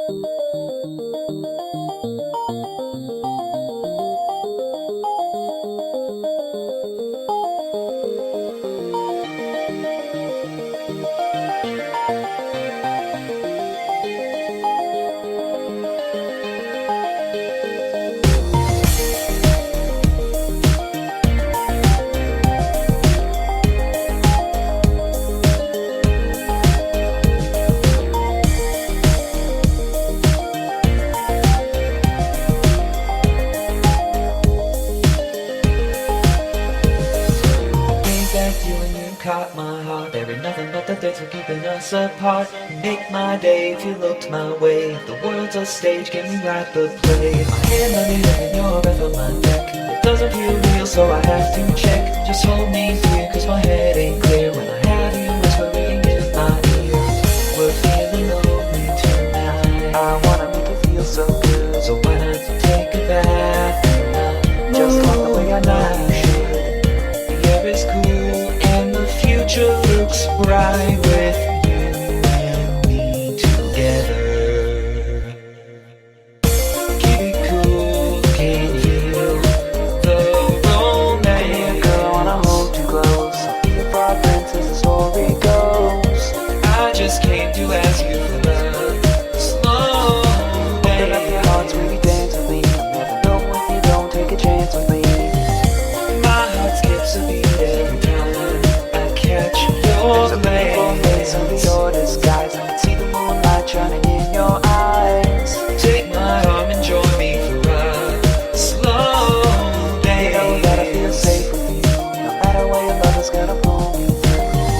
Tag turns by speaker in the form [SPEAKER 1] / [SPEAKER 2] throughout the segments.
[SPEAKER 1] Caught my heart, there ain't nothing but the days are keeping us apart. Make my day if you looked my way. The world's a stage, can we write the play? My hand on it and your breath on my neck. It doesn't feel real, so I have to check. Just hold me here, cause my head ain't clear. When I have you whispering in my ear, we're feeling lonely tonight. I wanna make you feel so good, so why not take a bath tonight? Just like the way I know you should. The air is cool and the future looks bright with you and me together. Keep it cool, can't feel the romance. Girl, I wanna hold you close, be your bride princess, the story goes. I just came to ask you for love, slow dance. Open up your heart, sweetie, dance with me. I'll never know if you don't take a chance with me. My heart skips a beat every time I catch your glance. Under your disguise, I can see the moonlight shining in your eyes. Take my arm and join me for a slow dance. You know that I feel safe with you, no matter where your love is gonna pull me through.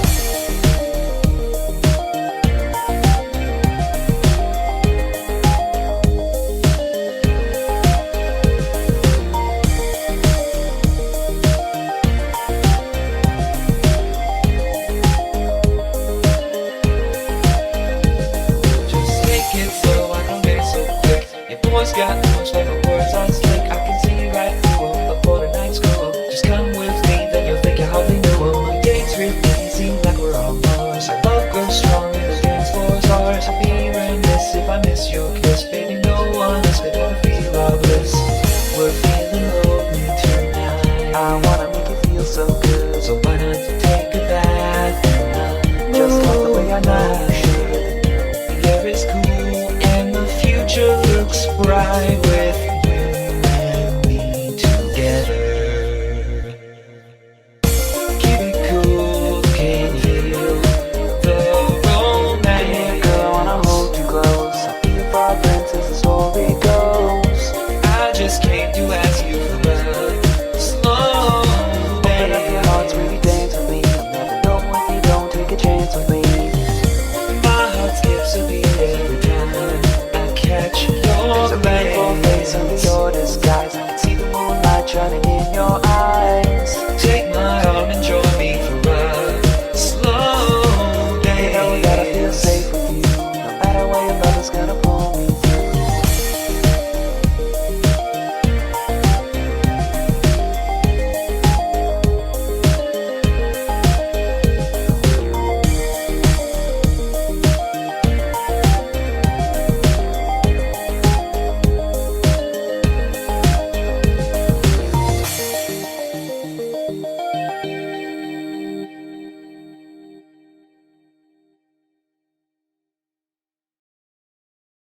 [SPEAKER 1] Boys got those favorite words on slick. I can see right through them before the night's cool. Just come with me, then you'll think you hardly knew them. My game's real easy, like we're on Mars. Our love grows strong and the dance floor's ours. I'll be remiss if I miss your kiss. Baby, no one else could ever feel our bliss. We're feeling lonely tonight. I wanna make you feel so good, so why not take a bath tonight? Just like the way I know you should. The air is cool and the future looks bright with you and me together. Keep it cool, can't feel the romance. Girl, I wanna hold you close, I'll be your bride princess, the story goes. I just came to ask you for love, slow dance. Open up your heart, sweetie, dance with me. I'll never know if you don't take a chance with me. My heart skips a beat every time I catch your glance. Under your disguise, I can see the moonlight shining in your eyes. Take my arm and join me for a slow dance. You know that I feel safe with you, no matter where your love is gonna